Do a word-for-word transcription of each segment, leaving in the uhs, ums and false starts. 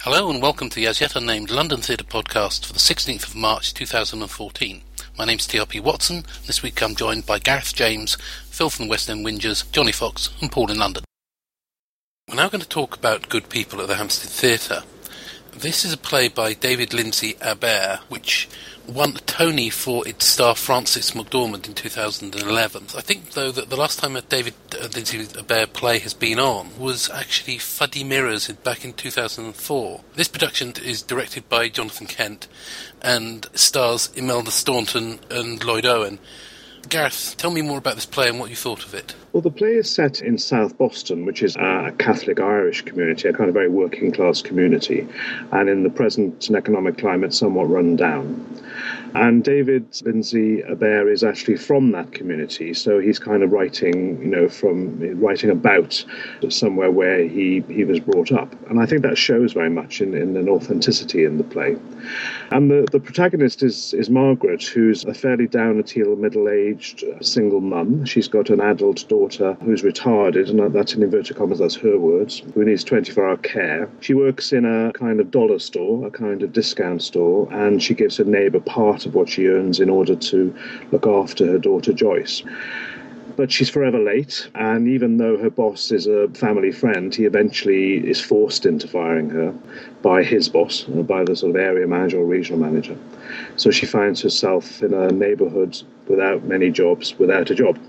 Hello and welcome to the As Yet Unnamed London Theatre Podcast for the sixteenth of March two thousand fourteen. My name's T R P Watson. This week I'm joined by Gareth James, Phil from the West End Whingers, Johnny Fox and Paul in London. We're now going to talk about Good People at the Hampstead Theatre. This is a play by David Lindsay Abaire, which won a Tony for its star Frances McDormand in two thousand eleven. I think, though, that the last time a David uh, Lindsay Abaire play has been on was actually Fuddy Mirrors back in two thousand four. This production is directed by Jonathan Kent and stars Imelda Staunton and Lloyd Owen. Gareth, tell me more about this play and what you thought of it. Well, the play is set in South Boston, which is a Catholic Irish community, a kind of very working class community, and in the present economic climate, somewhat run down. And David Lindsay Abaire is actually from that community, so he's kind of writing, you know, from writing about somewhere where he, he was brought up. And I think that shows very much in, in an authenticity in the play. And the, the protagonist is, is Margaret, who's a fairly down-at-heel, middle-aged single mum. She's got an adult daughter who's retarded, and that's in inverted commas, that's her words, who needs twenty-four hour care. She works in a kind of dollar store, a kind of discount store, and she gives her neighbour part of what she earns in order to look after her daughter Joyce. But she's forever late, and even though her boss is a family friend, he eventually is forced into firing her by his boss, by the sort of area manager or regional manager. So she finds herself in a neighbourhood without many jobs, without a job.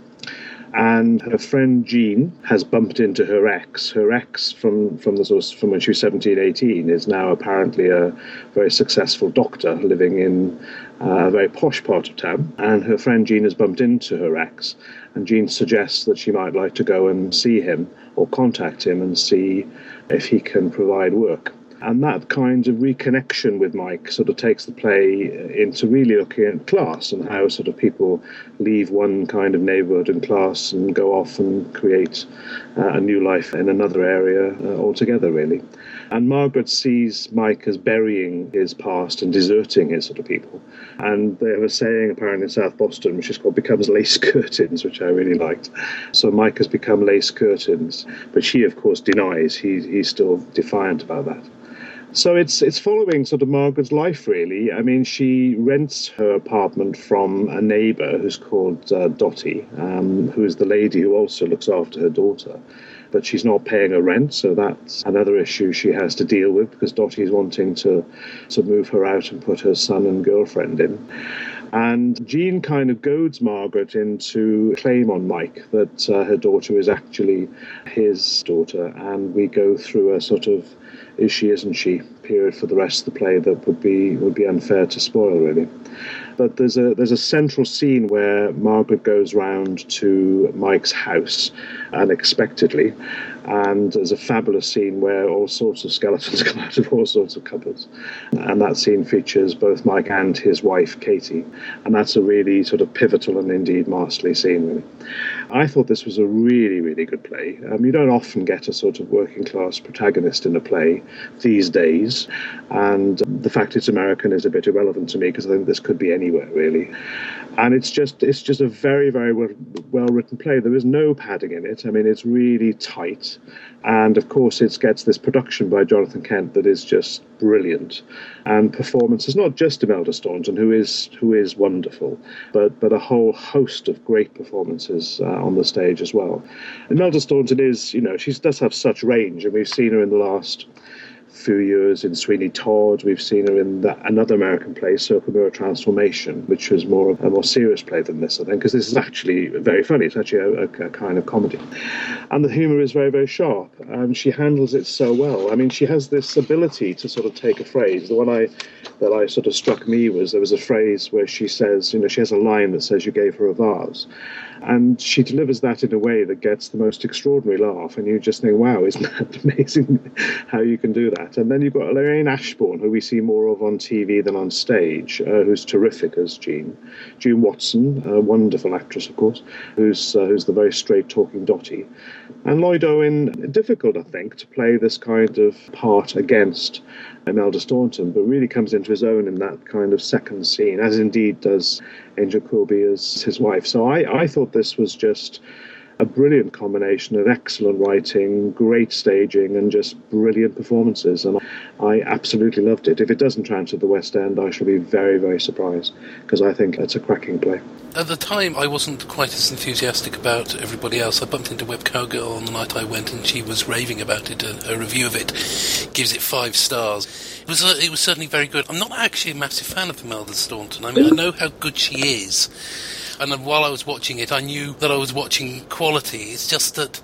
And her friend Jean has bumped into her ex. Her ex from, from the source from when she was seventeen, eighteen is now apparently a very successful doctor living in a very posh part of town. And her friend Jean has bumped into her ex. And Jean suggests that she might like to go and see him or contact him and see if he can provide work. And that kind of reconnection with Mike sort of takes the play into really looking at class and how sort of people leave one kind of neighbourhood and class and go off and create uh, a new life in another area uh, altogether, really. And Margaret sees Mike as burying his past and deserting his sort of people. And they have a saying apparently in South Boston, which is called becomes lace curtains, which I really liked. So Mike has become lace curtains, but she, of course, denies. He, he's still defiant about that. So it's it's following sort of Margaret's life, really. I mean, she rents her apartment from a neighbour who's called uh, Dottie, um, who is the lady who also looks after her daughter. But she's not paying her rent, so that's another issue she has to deal with because Dottie's wanting to, to move her out and put her son and girlfriend in. And Jean kind of goads Margaret into claim on Mike that uh, her daughter is actually his daughter, and we go through a sort of is she, isn't she period for the rest of the play that would be would be unfair to spoil, really. But there's a there's a central scene where Margaret goes round to Mike's house unexpectedly, and there's a fabulous scene where all sorts of skeletons come out of all sorts of cupboards. And that scene features both Mike and his wife, Katie. And that's a really sort of pivotal and indeed masterly scene, really. I thought this was a really, really good play. Um, you don't often get a sort of working class protagonist in a play these days. And the fact it's American is a bit irrelevant to me because I think this could be anywhere, really. And it's just it's just a very, very well written play. There is no padding in it. I mean, it's really tight. And of course, it gets this production by Jonathan Kent that is just brilliant. And performances, not just Imelda Staunton, who is who is wonderful, but but a whole host of great performances uh, on the stage as well. Imelda Staunton is, you know, she does have such range, and we've seen her in the last few years in Sweeney Todd. We've seen her in that, another American play, Circle Mirror Transformation, which was more a more serious play than this, I think, because this is actually very funny. It's actually a, a, a kind of comedy. And the humour is very, very sharp. And she handles it so well. I mean, she has this ability to sort of take a phrase. The one I that I sort of struck me was there was a phrase where she says, you know, she has a line that says, "You gave her a vase." And she delivers that in a way that gets the most extraordinary laugh. And you just think, wow, isn't that amazing how you can do that? And then you've got Lorraine Ashbourne, who we see more of on T V than on stage, uh, who's terrific as Jean. June Watson, a wonderful actress, of course, who's, uh, who's the very straight-talking Dottie. And Lloyd Owen, difficult, I think, to play this kind of part against Imelda Staunton, but really comes into his own in that kind of second scene, as indeed does Angel Coulby as his wife. So I, I thought this was just a brilliant combination of excellent writing, great staging, and just brilliant performances. And I absolutely loved it. If it doesn't transfer to the West End, I shall be very, very surprised, because I think it's a cracking play. At the time, I wasn't quite as enthusiastic about everybody else. I bumped into Web Cowgirl on the night I went, and she was raving about it. A, a review of it gives it five stars. It was uh, it was certainly very good. I'm not actually a massive fan of Imelda Staunton. I mean, I know how good she is, and while I was watching it, I knew that I was watching quality. It's just that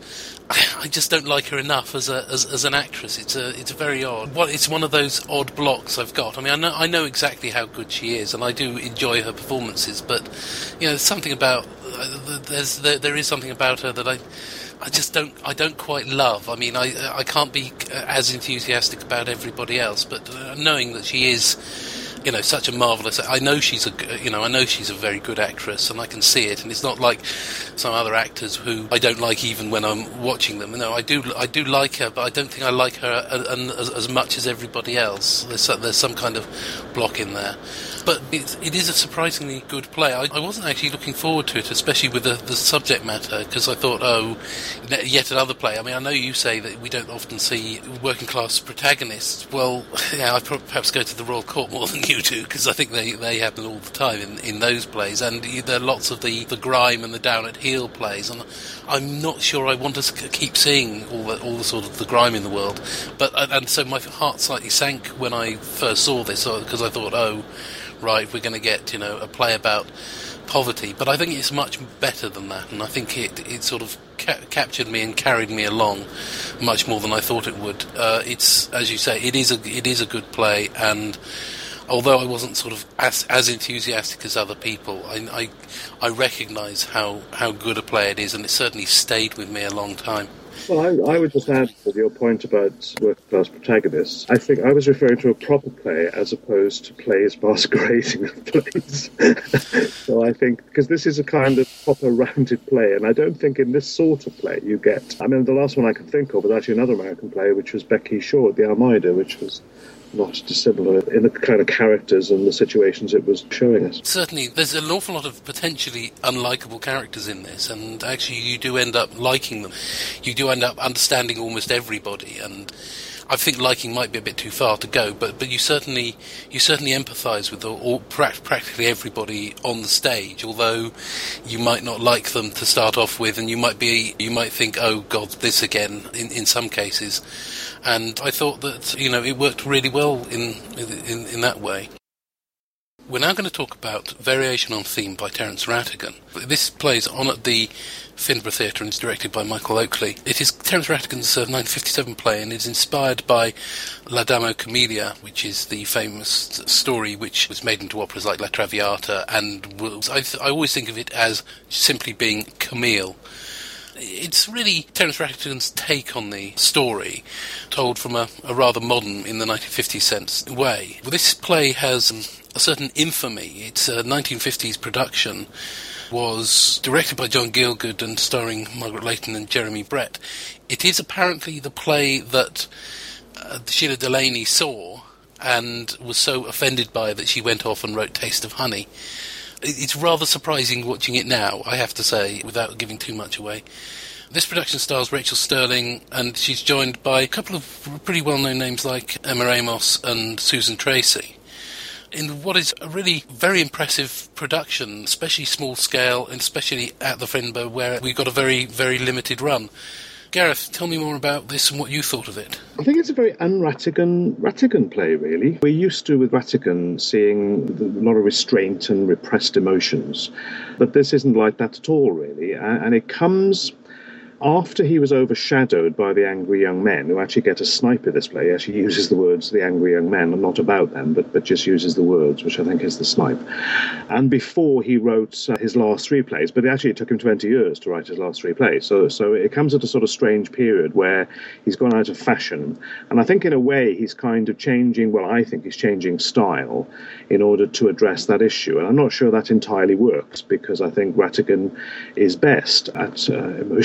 I just don't like her enough as a as, as an actress. It's a it's very odd. Well, it's one of those odd blocks I've got. I mean, I know I know exactly how good she is, and I do enjoy her performances. But you know, there's something about uh, there's there, there is something about her that I I just don't I don't quite love. I mean, I I can't be as enthusiastic about everybody else, but uh, knowing that she is, you know, such a marvellous... I know she's a, you know, I know she's a very good actress, and I can see it. And it's not like some other actors who I don't like even when I'm watching them. No, I do, I do like her, but I don't think I like her as, as much as everybody else. There's, there's some kind of block in there. But it, it is a surprisingly good play. I, I wasn't actually looking forward to it, especially with the, the subject matter, because I thought, oh, yet another play. I mean, I know you say that we don't often see working class protagonists. Well, yeah, I perhaps go to the Royal Court more than you do, because I think they, they happen all the time in, in those plays. And there are lots of the, the grime and the down at heel plays, and I'm not sure I want to keep seeing all the, all the sort of the grime in the world. But and so my heart slightly sank when I first saw this, because I thought, oh, right, we're going to get, you know, a play about poverty. But I think it's much better than that, and I think it, it sort of ca- captured me and carried me along much more than I thought it would. Uh, it's, as you say, it is a it is a good play, and although I wasn't sort of as as enthusiastic as other people, I I, I recognise how, how good a play it is, and it certainly stayed with me a long time. Well, I, I would just add to your point about working-class protagonists. I think I was referring to a proper play as opposed to plays masquerading as plays. So I think, because this is a kind of proper rounded play, and I don't think in this sort of play you get... I mean, the last one I can think of was actually another American play, which was Becky Shaw, The Armida, which was not dissimilar in the kind of characters and the situations it was showing us. Certainly, there's an awful lot of potentially unlikable characters in this, and actually you do end up liking them. You do end up understanding almost everybody, and I think liking might be a bit too far to go, but but you certainly you certainly empathise with all, all practically everybody on the stage, although you might not like them to start off with, and you might be you might think, oh God, this again in, in some cases. And I thought that, you know, it worked really well in in, in that way. We're now going to talk about Variation on Theme by Terence Rattigan. This plays on at the Finborough Theatre and is directed by Michael Oakley. It is Terence Rattigan's uh, nineteen fifty-seven play, and is inspired by La Dama Camilla, which is the famous story which was made into operas like La Traviata, and was, I, th- I always think of it as simply being Camille. It's really Terence Rattigan's take on the story, told from a, a rather modern, in the nineteen fifties sense, way. Well, this play has um, a certain infamy. It's a nineteen fifties production, was directed by John Gielgud and starring Margaret Leighton and Jeremy Brett. It is apparently the play that uh, Sheila Delaney saw and was so offended by that she went off and wrote Taste of Honey. It's rather surprising watching it now, I have to say, without giving too much away. This production stars Rachel Sterling, and she's joined by a couple of pretty well-known names like Emma Amos and Susan Tracy, in what is a really very impressive production, especially small scale, and especially at the Finborough, where we got a very, very limited run. Gareth, tell me more about this and what you thought of it. I think it's a very un-Rattigan Rattigan play, really. We're used to, with Rattigan, seeing a lot of restraint and repressed emotions, but this isn't like that at all, really. And it comes after he was overshadowed by the angry young men, who actually get a snipe in this play. He actually uses the words, the angry young men, and not about them, but, but just uses the words, which I think is the snipe. And before he wrote uh, his last three plays, but actually it took him twenty years to write his last three plays. So, so it comes at a sort of strange period where he's gone out of fashion. And I think in a way he's kind of changing, well, I think he's changing style in order to address that issue. And I'm not sure that entirely works, because I think Rattigan is best at uh, emotional repression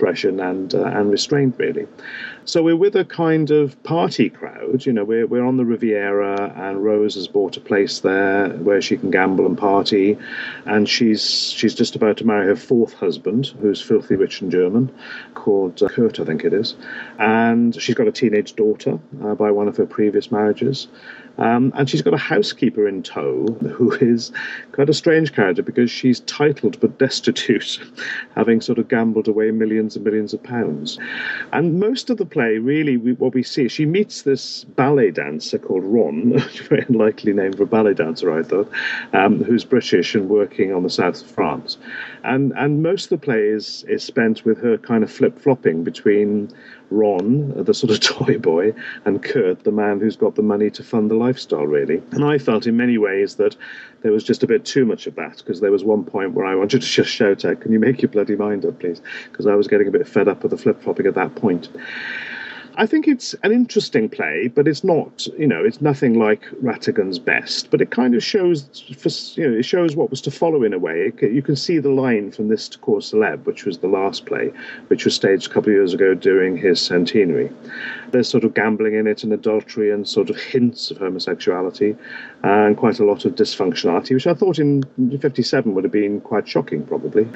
expression and uh, and restraint, really. So we're with a kind of party crowd. You know, we're we're on the Riviera, and Rose has bought a place there where she can gamble and party, and she's she's just about to marry her fourth husband, who's filthy rich and German, called uh, Kurt, I think it is, and she's got a teenage daughter uh, by one of her previous marriages. Um, and she's got a housekeeper in tow who is quite a strange character because she's titled but destitute, having sort of gambled away millions and millions of pounds. And most of the play, really, we, what we see, she meets this ballet dancer called Ron, a very unlikely name for a ballet dancer, I thought, um, who's British and working on the south of France. And and most of the play is, is spent with her kind of flip-flopping between Ron, the sort of toy boy, and Kurt, the man who's got the money to fund the lifestyle, really. And I felt in many ways that there was just a bit too much of that, because there was one point where I wanted to just shout out, can you make your bloody mind up, please? Because I was getting a bit fed up with the flip-flopping at that point. I think it's an interesting play, but it's not, you know, it's nothing like Rattigan's Best. But it kind of shows, for, you know, it shows what was to follow in a way. It, you can see the line from this to Cours Célèbre, which was the last play, which was staged a couple of years ago during his centenary. There's sort of gambling in it and adultery and sort of hints of homosexuality and quite a lot of dysfunctionality, which I thought in fifty-seven would have been quite shocking, probably.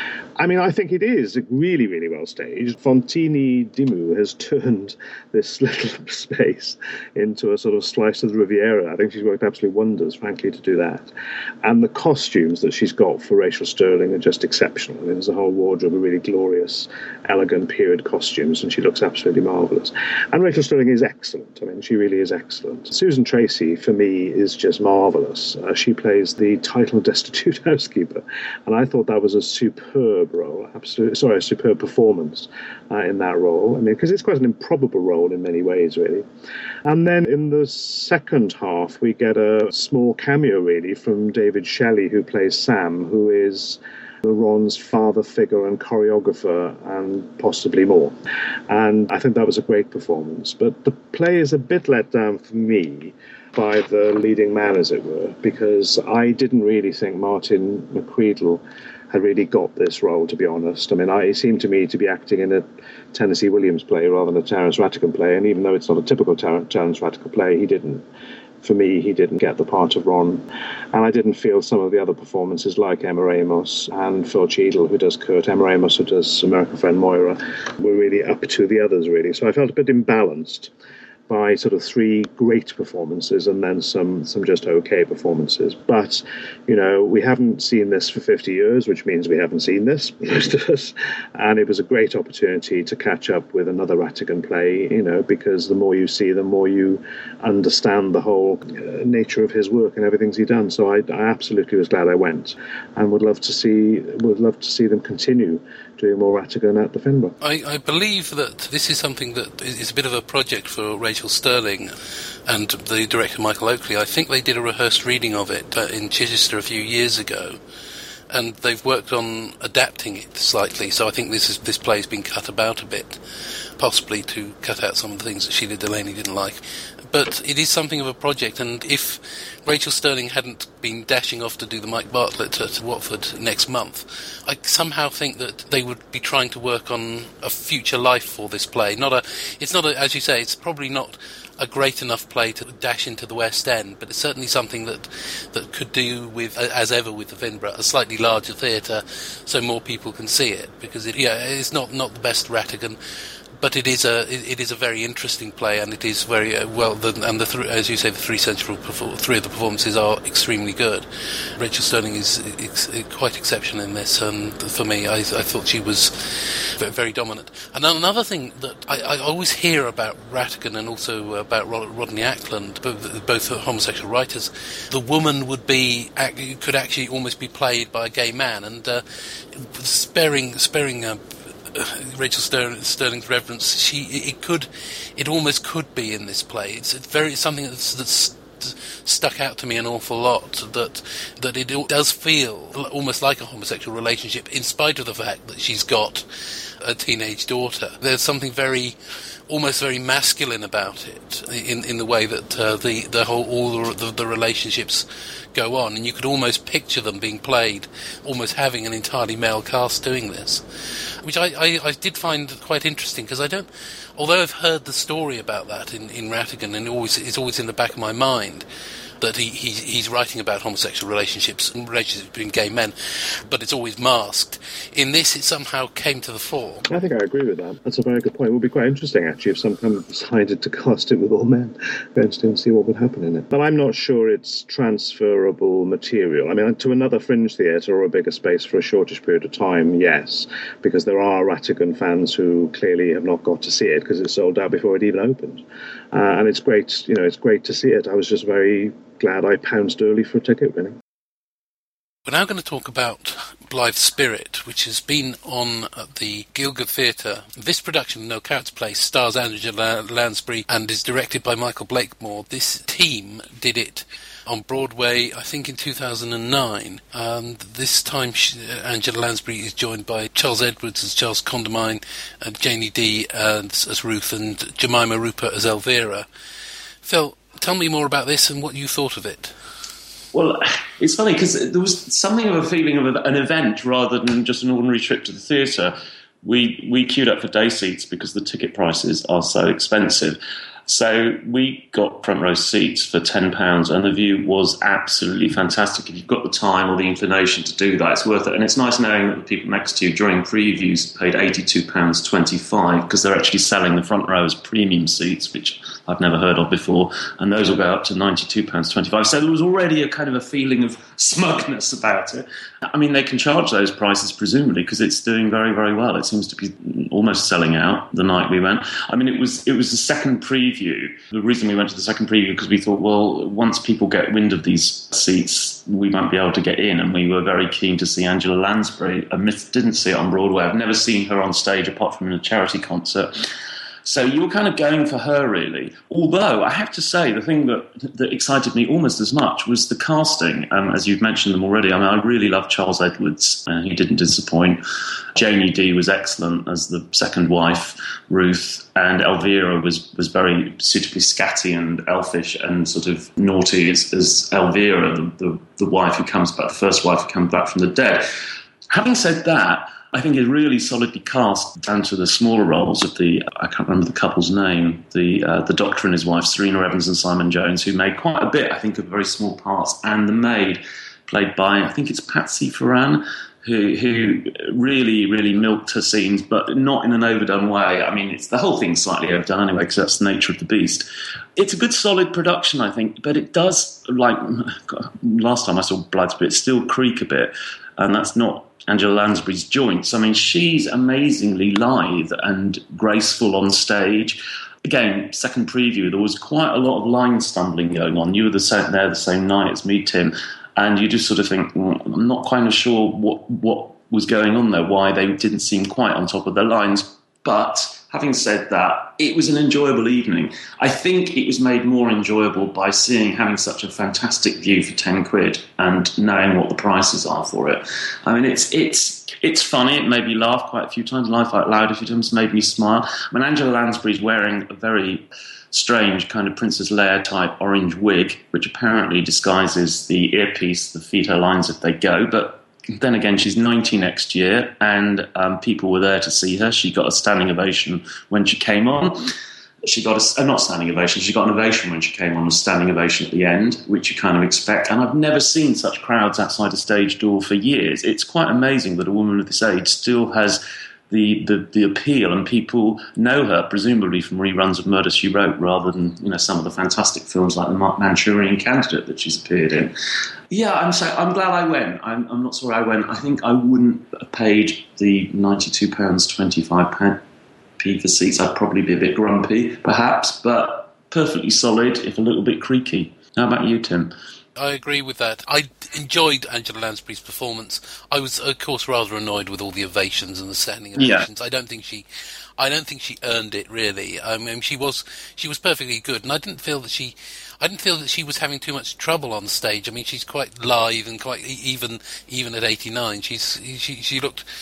I mean, I think it is really, really well staged. Fontini Dimou has turned this little space into a sort of slice of the Riviera. I think she's worked absolute wonders, frankly, to do that. And the costumes that she's got for Rachel Sterling are just exceptional. I mean, there's a whole wardrobe of really glorious, elegant period costumes, and she looks absolutely marvellous. And Rachel Sterling is excellent. I mean, she really is excellent. Susan Tracy, for me, is just marvellous. Uh, she plays the title destitute housekeeper, and I thought that was a superb role, absolutely, sorry, a superb performance uh, in that role. I mean, because it's quite an improbable role in many ways, really. And then in the second half, we get a small cameo, really, from David Shelley, who plays Sam, who is Ron's father figure and choreographer and possibly more. And I think that was a great performance. But the play is a bit let down for me by the leading man, as it were, because I didn't really think Martin McCreadle had really got this role, to be honest. I mean, I, he seemed to me to be acting in a Tennessee Williams play rather than a Terence Rattigan play, and even though it's not a typical Ter- Terence Rattigan play, he didn't, for me, he didn't get the part of Ron. And I didn't feel some of the other performances like Emma Amos and Phil Cheadle, who does Kurt, Emma Amos, who does American Friend Moira, were really up to the others, really. So I felt a bit imbalanced by sort of three great performances and then some some just okay performances. But, you know, we haven't seen this for fifty years, which means we haven't seen this, most of us. And it was a great opportunity to catch up with another Rattigan play, you know, because the more you see, the more you understand the whole uh, nature of his work and everything he's done. So I, I absolutely was glad I went, and would love to see would love to see them continue doing more Rattigan at the Finborough. I, I believe that this is something that is a bit of a project for Rachel Sterling and the director Michael Oakley. I think they did a rehearsed reading of it uh, in Chichester a few years ago, and they've worked on adapting it slightly. So I think this is this play's been cut about a bit, possibly to cut out some of the things that Sheila Delaney didn't like. But it is something of a project, and if Rachel Sterling hadn't been dashing off to do the Mike Bartlett at Watford next month, I somehow think that they would be trying to work on a future life for this play. Not a, it's not a, as you say, it's probably not a great enough play to dash into the West End, but it's certainly something that that could do with, as ever with the Finborough, a slightly larger theatre, so more people can see it. Because it, yeah, it's not not the best Rattigan, but it is a it, it is a very interesting play, and it is very uh, well. The, and the th- as you say, the three central perfor- three of the performances are extremely good. Rachel Sterling is ex- quite exceptional in this, and for me, I, I thought she was very, very dominant. And another thing that I, I always hear about Rattigan and also about Rod- Rodney Ackland, both, both homosexual writers, the woman would be could actually almost be played by a gay man, and uh, sparing sparing. Uh, Rachel Sterling's reverence, she it could, it almost could be in this play. It's very it's something that's, that's stuck out to me an awful lot. That that it does feel almost like a homosexual relationship, in spite of the fact that she's got a teenage daughter. There's something very, almost very masculine about it, in in the way that uh, the the whole all the, the relationships go on, and you could almost picture them being played, almost having an entirely male cast doing this, which I, I, I did find quite interesting, because I don't, although I've heard the story about that in, in Rattigan, and it always it's always in the back of my mind that he, he he's writing about homosexual relationships and relationships between gay men, but it's always masked. In this, it somehow came to the fore. I think I agree with that. That's a very good point. It would be quite interesting, actually, if some company decided to cast it with all men. Go and see what would happen in it. But I'm not sure it's transferable material. I mean, to another fringe theatre or a bigger space for a shortish period of time, yes, because there are Rattigan fans who clearly have not got to see it because it sold out before it even opened. Uh, and it's great, you know, it's great to see it. I was just very glad I pounced early for a ticket, really. We're now going to talk about Blithe Spirit, which has been on at the Gielgud Theatre. This production, No Coward's Place, stars Angela Lansbury and is directed by Michael Blakemore. This team did it on Broadway, I think in two thousand nine. And this time she, Angela Lansbury is joined by Charles Edwards as Charles Condamine, and Janie Dee as, as Ruth, and Jemima Rupert as Elvira. Phil, tell me more about this and what you thought of it. Well, it's funny because there was something of a feeling of an event rather than just an ordinary trip to the theatre. We we queued up for day seats because the ticket prices are so expensive. So we got front row seats for ten pounds, and the view was absolutely fantastic. If you've got the time or the inclination to do that, it's worth it. And it's nice knowing that the people next to you during previews paid eighty-two pounds twenty-five, because they're actually selling the front row as premium seats, which I've never heard of before, and those will go up to ninety-two pounds twenty-five. So there was already a kind of a feeling of smugness about it. I mean, they can charge those prices, presumably, because it's doing very, very well. It seems to be almost selling out the night we went. I mean, it was it was the second preview. The reason we went to the second preview, because we thought, well, once people get wind of these seats, we might be able to get in, and we were very keen to see Angela Lansbury. I didn't see it on Broadway. I've never seen her on stage apart from in a charity concert. So you were kind of going for her, really. Although, I have to say, the thing that that excited me almost as much was the casting. Um, as you've mentioned them already, I mean, I really love Charles Edwards. Uh, he didn't disappoint. Janie Dee was excellent as the second wife, Ruth, and Elvira was, was very suitably scatty and elfish and sort of naughty as, as Elvira, the, the, the wife who comes back, the first wife who comes back from the dead. Having said that, I think it's really solidly cast down to the smaller roles of the, I can't remember the couple's name, the uh, the doctor and his wife, Serena Evans and Simon Jones, who made quite a bit, I think, of very small parts, and the maid, played by, I think it's Patsy Ferran, who who really, really milked her scenes, but not in an overdone way. I mean, it's the whole thing's slightly overdone anyway, because that's the nature of the beast. It's a good, solid production, I think, but it does, like, last time I saw Blithe Spirit, still creak a bit, and that's not Angela Lansbury's joints. I mean, she's amazingly lithe and graceful on stage. Again, second preview, there was quite a lot of line stumbling going on. You were the same, there the same night as me, Tim, and you just sort of think, well, I'm not quite sure what what was going on there, why they didn't seem quite on top of their lines. But having said that, it was an enjoyable evening. I think it was made more enjoyable by seeing, having such a fantastic view for ten quid and knowing what the prices are for it. I mean, it's it's it's funny. It made me laugh quite a few times, laugh out loud a few times, made me smile. I mean, Angela Lansbury's wearing a very strange kind of Princess Leia type orange wig, which apparently disguises the earpiece, the feet, her lines if they go, but then again, she's ninety next year, and um, people were there to see her. She got a standing ovation when she came on. She got a, uh, not standing ovation, she got an ovation when she came on, a standing ovation at the end, which you kind of expect. And I've never seen such crowds outside a stage door for years. It's quite amazing that a woman of this age still has the, the, the appeal, and people know her, presumably from reruns of Murder, She Wrote, rather than, you know, some of the fantastic films like The Manchurian Candidate that she's appeared in. Yeah, I'm so, I'm glad I went. I'm, I'm not sorry I went. I think I wouldn't have paid the ninety-two pounds twenty-five for seats. I'd probably be a bit grumpy, perhaps, but perfectly solid, if a little bit creaky. How about you, Tim? I agree with that. I enjoyed Angela Lansbury's performance. I was, of course, rather annoyed with all the ovations and the standing ovations. Yeah. I don't think she, I don't think she earned it really. I mean, she was, she was perfectly good, and I didn't feel that she, I didn't feel that she was having too much trouble on stage. I mean, she's quite lithe and quite even, even at eighty-nine. She's, she, she looked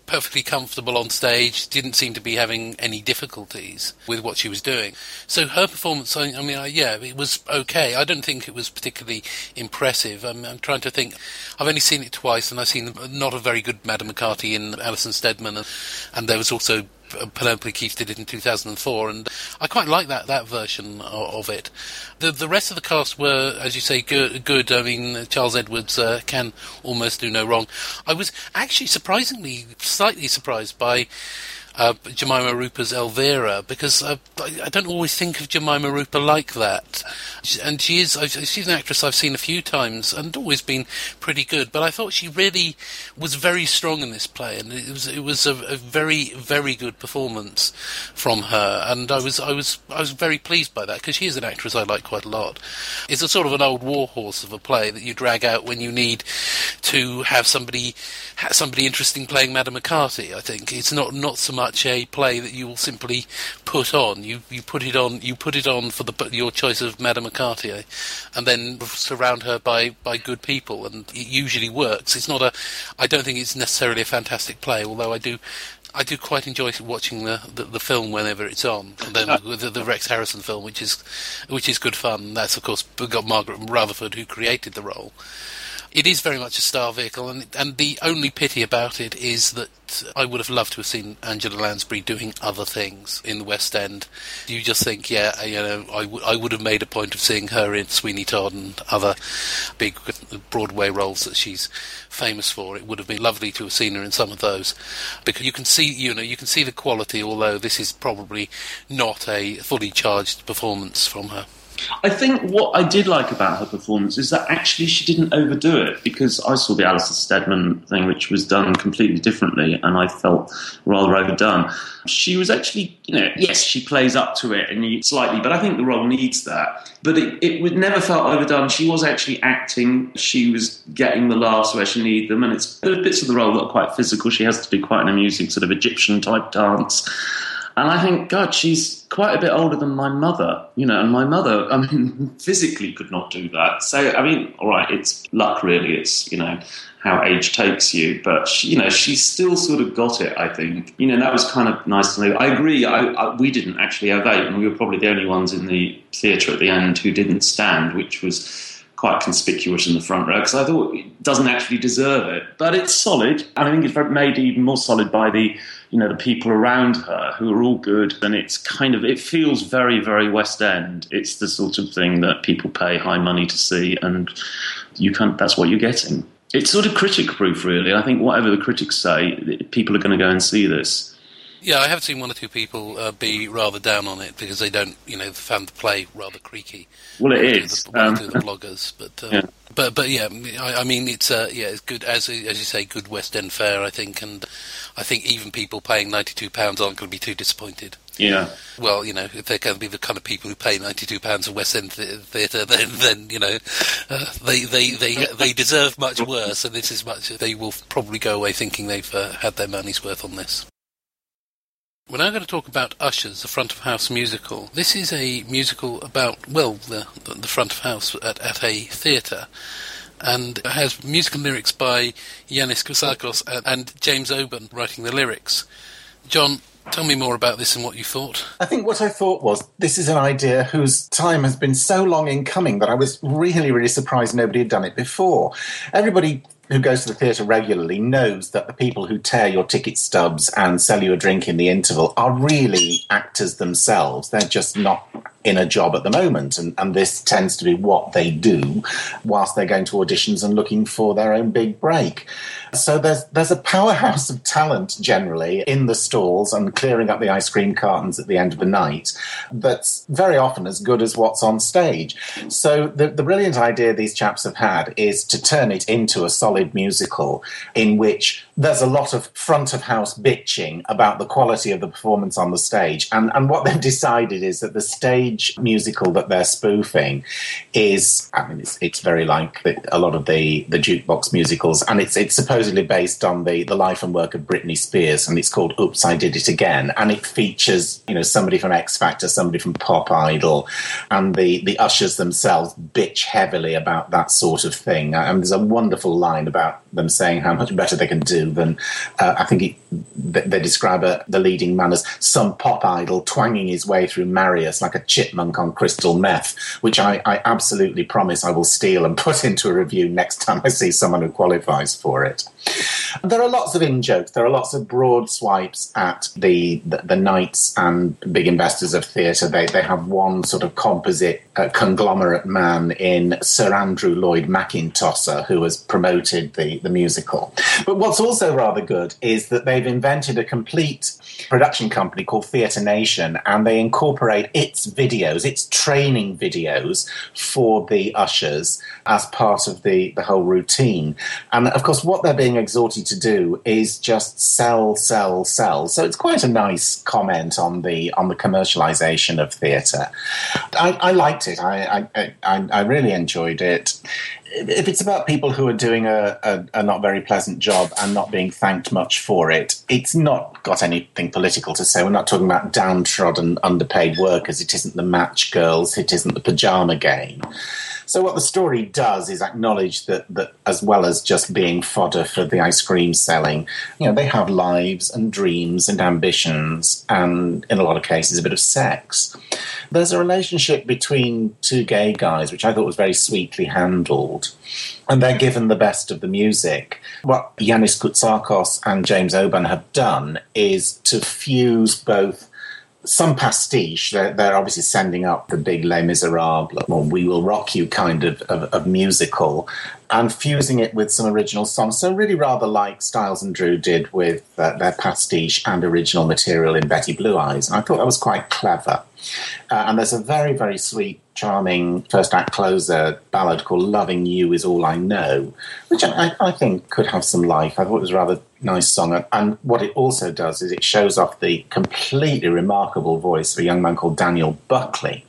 perfectly comfortable on stage, didn't seem to be having any difficulties with what she was doing. So her performance, I, I mean, I, yeah, it was okay. I don't think it was particularly impressive. I'm, I'm trying to think. I've only seen it twice, and I've seen not a very good Madame McCarthy in Alison Steadman, and, and there was also Penelope Keith did it in two thousand four, and I quite like that that version of, of it. The the rest of the cast were, as you say, good. good. I mean, Charles Edwards uh, can almost do no wrong. I was actually surprisingly, slightly surprised by Uh, Jemima Ruper's Elvira, because uh, I don't always think of Jemima Ruper like that. And she is, she's an actress I've seen a few times and always been pretty good, but I thought she really was very strong in this play, and it was it was a, a very, very good performance from her, and I was I was I was very pleased by that, because she is an actress I like quite a lot. It's a sort of an old warhorse of a play that you drag out when you need to have somebody somebody interesting playing Madame McCarthy. I think it's not not so much a play that you will simply put on. You you put it on. You put it on for the your choice of Madame McCarthy, eh? And then surround her by, by good people, and it usually works. It's not a. I don't think it's necessarily a fantastic play, although I do. I do quite enjoy watching the, the, the film whenever it's on. And then the, the Rex Harrison film, which is which is good fun. That's of course got Margaret Rutherford, who created the role. It is very much a star vehicle, and and the only pity about it is that I would have loved to have seen Angela Lansbury doing other things in the West End. You just think, yeah, you know, I, w- I would have made a point of seeing her in Sweeney Todd and other big Broadway roles that she's famous for. It would have been lovely to have seen her in some of those, because you can see, you know, you can see the quality, although this is probably not a fully charged performance from her. I think what I did like about her performance is that actually she didn't overdo it, because I saw the Alison Steadman thing, which was done completely differently, and I felt rather overdone. She was actually, you know, yes, she plays up to it and you, slightly, but I think the role needs that. But it, it would never felt overdone. She was actually acting. She was getting the laughs where she needed them, and it's there are bits of the role that are quite physical. She has to do quite an amusing sort of Egyptian-type dance. And I think, God, she's quite a bit older than my mother, you know, and my mother, I mean, physically could not do that. So, I mean, all right, it's luck, really. It's, you know, how age takes you. But, she, you know, she still sort of got it, I think. You know, that was kind of nice to know. I agree. I, I, we didn't actually ovate, and we were probably the only ones in the theatre at the end who didn't stand, which was quite conspicuous in the front row, because I thought it doesn't actually deserve it. But it's solid, and I think it's made even more solid by the, you know, the people around her who are all good, and it's kind of, it feels very, very West End. It's the sort of thing that people pay high money to see, and you can't, that's what you're getting. It's sort of critic-proof, really. I think whatever the critics say, people are going to go and see this. Yeah, I have seen one or two people uh, be rather down on it because they don't, you know, found the play rather creaky. Well, it is. The, one um, or two of the bloggers, but um, yeah. but but yeah, I, I mean, it's uh, yeah, it's good as as you say, good West End fare, I think, and I think even people paying ninety-two pounds aren't going to be too disappointed. Yeah. Well, you know, if they're going to be the kind of people who pay ninety-two pounds for West End theatre, then, then you know, uh, they, they, they, they deserve much worse, and this is much. They will probably go away thinking they've uh, had their money's worth on this. We're now going to talk about Ushers, the front of house musical. This is a musical about, well, the the front of house at, at a theatre, and it has musical lyrics by Yanis Kousakos and, and James Oban writing the lyrics. John, tell me more about this and what you thought. I think what I thought was, this is an idea whose time has been so long in coming that I was really, really surprised nobody had done it before. Everybody who goes to the theatre regularly knows that the people who tear your ticket stubs and sell you a drink in the interval are really actors themselves. They're just not in a job at the moment, and, and this tends to be what they do whilst they're going to auditions and looking for their own big break. So there's there's a powerhouse of talent generally in the stalls and clearing up the ice cream cartons at the end of the night that's very often as good as what's on stage. So the, the brilliant idea these chaps have had is to turn it into a solid musical in which there's a lot of front-of-house bitching about the quality of the performance on the stage. And, and what they've decided is that the stage musical that they're spoofing is, I mean, it's, it's very like the, a lot of the, the jukebox musicals, and it's it's supposedly based on the, the life and work of Britney Spears, and it's called Oops, I Did It Again. And it features, you know, somebody from X Factor, somebody from Pop Idol, and the, the ushers themselves bitch heavily about that sort of thing. And there's a wonderful line about them saying how much better they can do move. And uh, I think it, they describe a, the leading man as some pop idol twanging his way through Marius like a chipmunk on crystal meth, which I, I absolutely promise I will steal and put into a review next time I see someone who qualifies for it. There are lots of in-jokes. There are lots of broad swipes at the, the, the knights and big investors of theatre. They, they have one sort of composite uh, conglomerate man in Sir Andrew Lloyd Macintosser, who has promoted the, the musical. But what's also rather good is that they've invented a complete production company called Theatre Nation, and they incorporate its videos, its training videos for the ushers as part of the, the whole routine. And, of course, what they're being exhorted to do is just sell, sell, sell. So it's quite a nice comment on the on the commercialisation of theatre. I, I liked it. I, I, I, I really enjoyed it. If it's about people who are doing a, a, a not very pleasant job and not being thanked much for it, it's not got anything political to say. We're not talking about downtrodden, underpaid workers. It isn't the match girls. It isn't the pyjama game. So what the story does is acknowledge that, that as well as just being fodder for the ice cream selling, you know, they have lives and dreams and ambitions and, in a lot of cases, a bit of sex. There's a relationship between two gay guys, which I thought was very sweetly handled, and they're given the best of the music. What Yanis Koutsakos and James Oban have done is to fuse both some pastiche. They're, they're obviously sending up the big Les Miserables, or We Will Rock You kind of, of, of musical, and fusing it with some original songs. So really rather like Styles and Drew did with uh, their pastiche and original material in Betty Blue Eyes. And I thought that was quite clever. Uh, and there's a very, very sweet, charming first act closer ballad called Loving You Is All I Know, which I, I think could have some life. I thought it was a rather nice song. And what it also does is it shows off the completely remarkable voice of a young man called Daniel Buckley,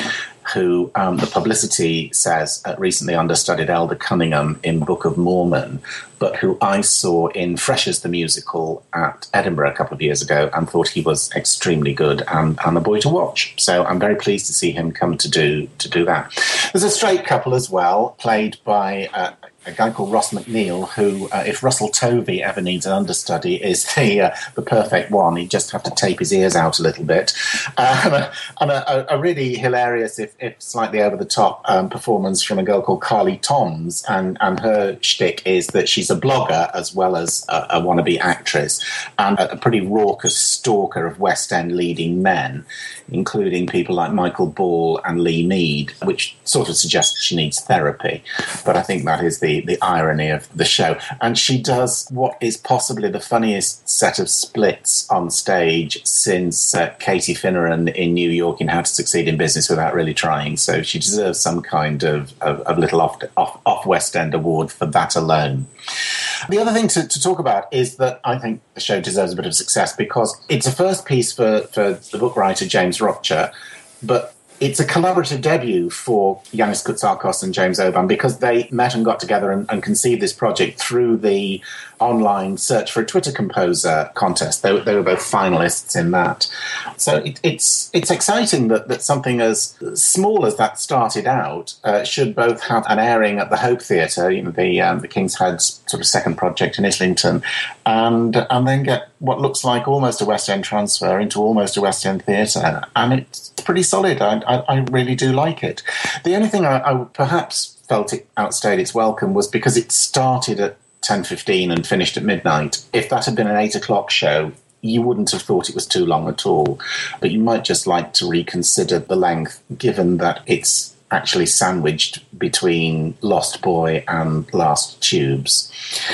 who um, the publicity says uh, recently understudied Elder Cunningham in Book of Mormon, but who I saw in Freshers the Musical at Edinburgh a couple of years ago and thought he was extremely good and, and a boy to watch. So I'm very pleased to see him come to do to do that. There's a straight couple as well, played by uh, a guy called Ross McNeil, who, uh, if Russell Tovey ever needs an understudy, is the uh, the perfect one. He'd just have to tape his ears out a little bit. Uh, and a, and a, a really hilarious, if, if slightly over-the-top, um, performance from a girl called Carly Toms, and, and her shtick is that she's a blogger as well as a, a wannabe actress, and a, a pretty raucous stalker of West End leading men, including people like Michael Ball and Lee Mead, which sort of suggests she needs therapy. But I think that is the, the irony of the show. And she does what is possibly the funniest set of splits on stage since uh, Katie Finneran in New York in How to Succeed in Business Without Really Trying. So she deserves some kind of, of, of little off, off, off West End award for that alone. The other thing to, to talk about is that I think the show deserves a bit of success because it's a first piece for, for the book writer James Rocher, but it's a collaborative debut for Yanis Koutsakos and James Oban because they met and got together and, and conceived this project through the online Search for a Twitter Composer contest. They, they were both finalists in that. So it, it's it's exciting that, that something as small as that started out uh, should both have an airing at the Hope Theatre, you know, the um, the King's Head's sort of second project in Islington, and and then get what looks like almost a West End transfer into almost a West End theatre. And it's pretty solid. I, I, I really do like it. The only thing I, I perhaps felt it outstayed its welcome was because it started at ten fifteen and finished at midnight. If that had been an eight o'clock show, you wouldn't have thought it was too long at all. But you might just like to reconsider the length, given that it's actually sandwiched between Lost Boy and Last Tubes.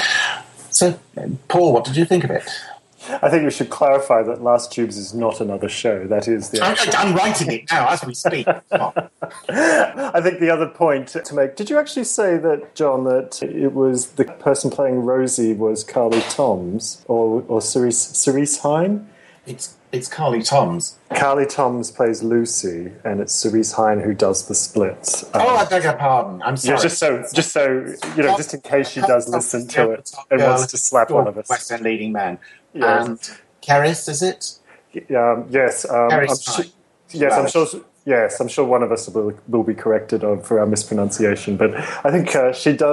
So, Paul, what did you think of it? I think we should clarify that Last Tubes is not another show. That is the actual... I'm writing it now as we speak. I think the other point to make... Did you actually say that, John, that it was the person playing Rosie was Carly Toms or, or Cerise, Cerise Hine? It's it's Carly Toms. Carly Toms plays Lucy, and it's Cerise Hine who does the splits. Um, oh, I beg your pardon. I'm sorry. Yeah, just so, just so you know, just in case she does listen to it and wants to slap one of us. West End leading man. Yes. And Keris, is it? Um, yes. Um, I'm su- yes, I'm sure. Yes, I'm sure one of us will, will be corrected on, for our mispronunciation. But I think uh, she does.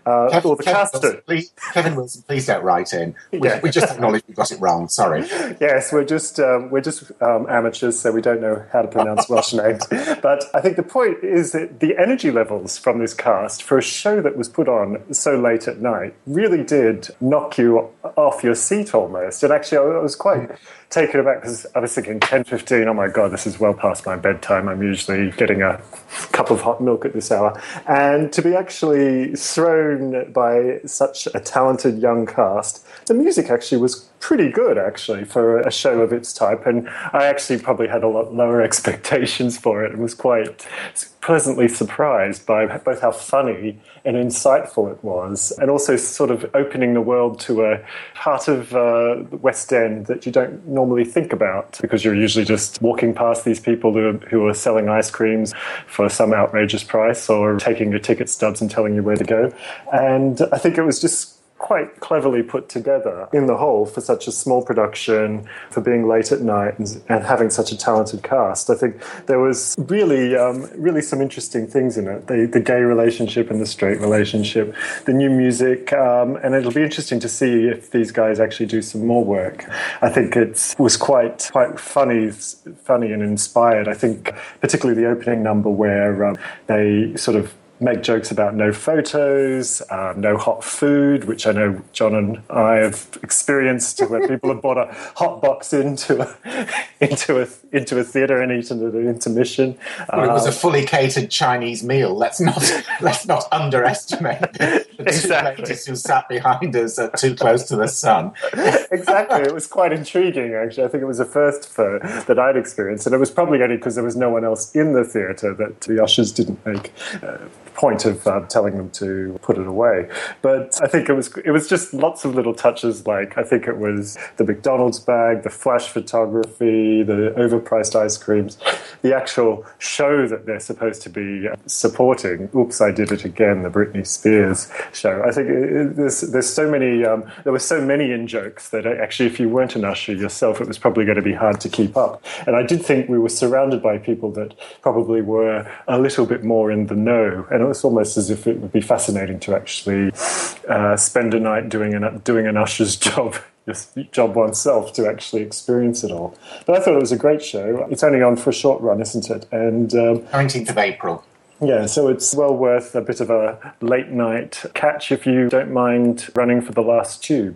Uh, Kevin, or the Kevin cast Wilson, do. please, Kevin Wilson, please don't write in. We, Yeah. we just acknowledge we got it wrong. Sorry. Yes, we're just um, we're just um, amateurs, so we don't know how to pronounce Welsh names. But I think the point is that the energy levels from this cast for a show that was put on so late at night really did knock you off your seat almost. And actually, I was quite taken aback because I was thinking ten fifteen, oh my God, this is well past my bedtime. I'm usually getting a cup of hot milk at this hour. And to be actually thrown by such a talented young cast, the music actually was pretty good, actually, for a show of its type. And I actually probably had a lot lower expectations for it and was quite pleasantly surprised by both how funny and insightful it was, and also sort of opening the world to a part of uh, the West End that you don't normally think about, because you're usually just walking past these people who, who are selling ice creams for some outrageous price or taking your ticket stubs and telling you where to go. And I think it was just quite cleverly put together in the whole for such a small production, for being late at night and, and having such a talented cast. I think there was really, um, really some interesting things in it. The, the gay relationship and the straight relationship, the new music, um, and it'll be interesting to see if these guys actually do some more work. I think it was quite, quite funny, funny and inspired. I think particularly the opening number where um, they sort of make jokes about no photos, uh, no hot food, which I know John and I have experienced, where people have brought a hot box into a, into a into a theatre and eaten at an intermission. Well, it was a Um, fully catered Chinese meal. Let's not let's not underestimate the Exactly. two ladies who sat behind us uh, too close to the sun. Exactly, it was quite intriguing. Actually, I think it was a first for that I'd experienced, and it was probably only because there was no one else in the theatre that the ushers didn't make Uh, point of uh, telling them to put it away. But I think it was it was just lots of little touches, like I think it was the McDonald's bag, the flash photography, the overpriced ice creams, the actual show that they're supposed to be supporting. Oops, I Did It Again, the Britney Spears show. I think it, there's there's so many, um, there were so many in jokes that actually if you weren't an usher yourself, it was probably going to be hard to keep up. And I did think we were surrounded by people that probably were a little bit more in the know, and it was almost as if it would be fascinating to actually uh, spend a night doing an doing an usher's job, just job oneself, to actually experience it all. But I thought it was a great show. It's only on for a short run, isn't it? And um, nineteenth of April. yeah, so it's well worth a bit of a late night catch if you don't mind running for the last tube.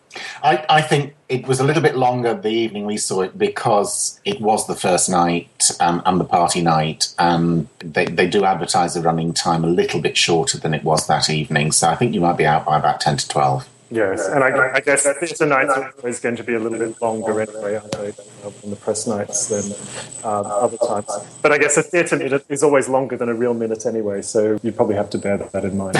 I, I think it was a little bit longer the evening we saw it because it was the first night um, and the party night, and they, they do advertise the running time a little bit shorter than it was that evening, so I think you might be out by about ten to twelve. Yes, and I, I guess theatre nights are always going to be a little bit longer anyway, aren't they, than the press nights than um, other times. But I guess a theatre minute is always longer than a real minute anyway, so you probably have to bear that in mind.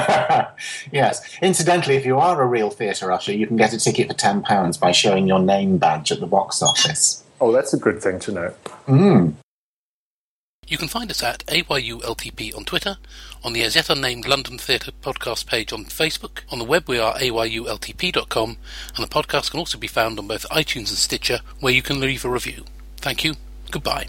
Yes. Incidentally, if you are a real theatre usher, you can get a ticket for ten pounds by showing your name badge at the box office. Oh, that's a good thing to know. Mm. You can find us at A Y U L T P on Twitter, on the As Yet Unnamed London Theatre podcast page on Facebook. On the web we are A Y U L T P dot com, and the podcast can also be found on both iTunes and Stitcher, where you can leave a review. Thank you. Goodbye.